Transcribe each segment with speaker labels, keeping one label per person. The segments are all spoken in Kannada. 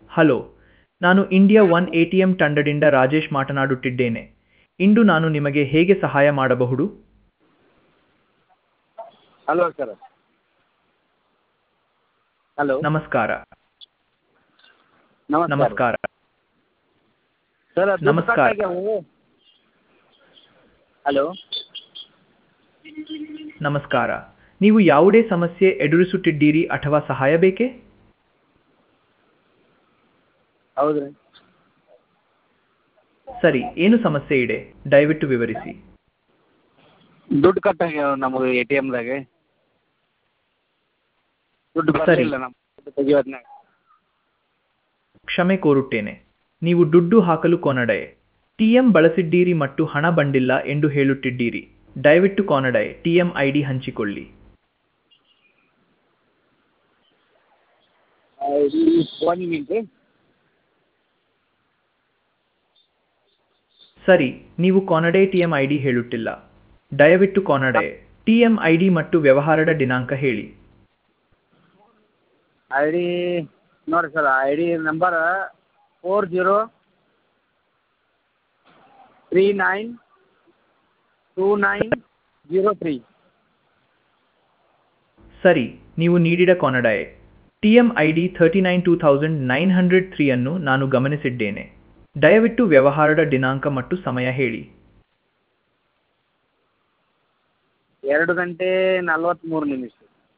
Speaker 1: ಹಲೋ, ನಾನು ಇಂಡಿಯಾ ಒನ್ ಎಟಿಎಂ ತಂಡದಿಂದ ರಾಜೇಶ್ ಮಾತನಾಡುತ್ತಿದ್ದೇನೆ. ಇಂದು ನಾನು ನಿಮಗೆ ಹೇಗೆ ಸಹಾಯ ಮಾಡಬಹುದು?
Speaker 2: Hello sir. ಹಲೋ
Speaker 1: ನಮಸ್ಕಾರ.
Speaker 2: ನಮಸ್ಕಾರ
Speaker 1: ನಮಸ್ಕಾರ.
Speaker 2: ಸರ್, ದುಡ್ಡು
Speaker 1: ನಮಸ್ಕಾರ.
Speaker 2: ಕಟ್ ಆಗ್ಯಾವು. ಹಲೋ
Speaker 1: ನಮಸ್ಕಾರ. ನೀವು ಯಾವುದೇ ಸಮಸ್ಯೆ ಎದುರಿಸುತ್ತಿದ್ದೀರಿ ಅಥವಾ ಸಹಾಯ ಬೇಕೇ?
Speaker 2: ಹೌದು ರೀ.
Speaker 1: ಸರಿ, ಏನು ಸಮಸ್ಯೆ ಇದೆ? ದಯವಿಟ್ಟು ವಿವರಿಸಿ.
Speaker 2: ದುಡ್ಡು ಕಟ್ ಆಗ್ಯಾವ ನಮಗೆ ಎ ಟಿ ಎಮ್ದಾಗೆ. ದುಡ್ಡು ಬರಲಿಲ್ಲ ನಮ್ಮ ದುಡ್ಡು ತೆಗಿಯೋದ್ನಾಗ.
Speaker 1: ಕ್ಷಮೆ ಕೋರುತ್ತೇನೆ. ನೀವು ದುಡ್ಡು ಹಾಕಲು ಕೊನಡೆ ಟಿಎಂ ಬಳಸಿದ್ದೀರಿ ಮತ್ತು ಹಣ ಬಂದಿಲ್ಲ ಎಂದು ಹೇಳುತ್ತಿದ್ದೀರಿ. ದಯವಿಟ್ಟು ಕೊನಡೆ ಟಿಎಂ ಐಡಿ ಹಂಚಿಕೊಳ್ಳಿ.
Speaker 2: ಒಂದು ಮಿನಿಟ್.
Speaker 1: ಸರಿ, ನೀವು ಕೊನಡೆ ಟಿಎಂ ಐಡಿ ಹೇಳುತ್ತಿಲ್ಲ. ದಯವಿಟ್ಟು ಕೊನಡೆ ಟಿಎಂ ಐಡಿ ಮತ್ತು ವ್ಯವಹಾರದ ದಿನಾಂಕ ಹೇಳಿ.
Speaker 2: ಐ ಡಿ ನೋಡಿ ಸರ್, ಐ ಡಿ ನಂಬರ್ 40392903.
Speaker 1: ಸರಿ, ನೀವು ನೀಡಿದ ಕೊನಡೆ ಟಿಎಂ ಐಡಿ 392903 ಅನ್ನು ನಾನು ಗಮನಿಸಿದ್ದೇನೆ. ದಯವಿಟ್ಟು ವ್ಯವಹಾರದ ದಿನಾಂಕ ಮತ್ತು ಸಮಯ ಹೇಳಿ.
Speaker 2: 2:43.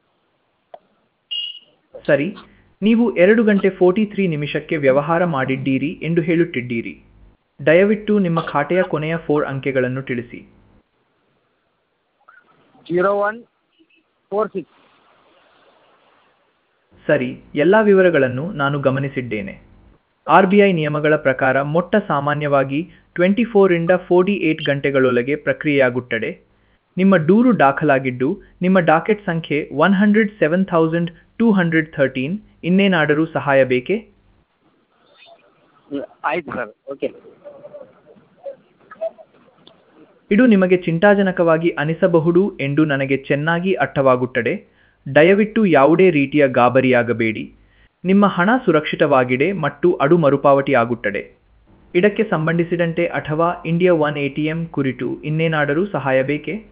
Speaker 1: ಸರಿ, ನೀವು 2:43 ವ್ಯವಹಾರ ಮಾಡಿದ್ದೀರಿ ಎಂದು ಹೇಳುತ್ತಿದ್ದೀರಿ. ದಯವಿಟ್ಟು ನಿಮ್ಮ ಖಾತೆಯ ಕೊನೆಯ 4 ಅಂಕೆಗಳನ್ನು ತಿಳಿಸಿ.
Speaker 2: 0146.
Speaker 1: ಸರಿ, ಎಲ್ಲ ವಿವರಗಳನ್ನು ನಾನು ಗಮನಿಸಿದ್ದೇನೆ. RBI ನಿಯಮಗಳ ಪ್ರಕಾರ ಮೊಟ್ಟ ಸಾಮಾನ್ಯವಾಗಿ 24 ರಿಂದ 48 ಗಂಟೆಗಳೊಳಗೆ ಪ್ರಕ್ರಿಯೆಯಾಗುತ್ತದೆ. ನಿಮ್ಮ ದೂರು ದಾಖಲಾಗಿದ್ದು, ನಿಮ್ಮ ಡಾಕೆಟ್ ಸಂಖ್ಯೆ 107,213. ಇನ್ನೇನಾದರೂ ಸಹಾಯ ಬೇಕೇ?
Speaker 2: ಆಯ್ತು ಸರ್, ಓಕೆ.
Speaker 1: ಇದು ನಿಮಗೆ ಚಿಂತಾಜನಕವಾಗಿ ಅನಿಸಬಹುದು ಎಂದು ನನಗೆ ಚೆನ್ನಾಗಿ ಅರ್ಥವಾಗುತ್ತದೆ. ದಯವಿಟ್ಟು ಯಾವುದೇ ರೀತಿಯ ಗಾಬರಿಯಾಗಬೇಡಿ. ನಿಮ್ಮ ಹಣ ಸುರಕ್ಷಿತವಾಗಿದೆ ಮತ್ತು ಅದು ಮರುಪಾವತಿಯಾಗುತ್ತದೆ. ಇದಕ್ಕೆ ಸಂಬಂಧಿಸಿದಂತೆ ಅಥವಾ ಇಂಡಿಯಾ ಒನ್ ಎಟಿಎಂ ಕುರಿತು ಇನ್ನೇನಾದರೂ ಸಹಾಯ ಬೇಕೇ?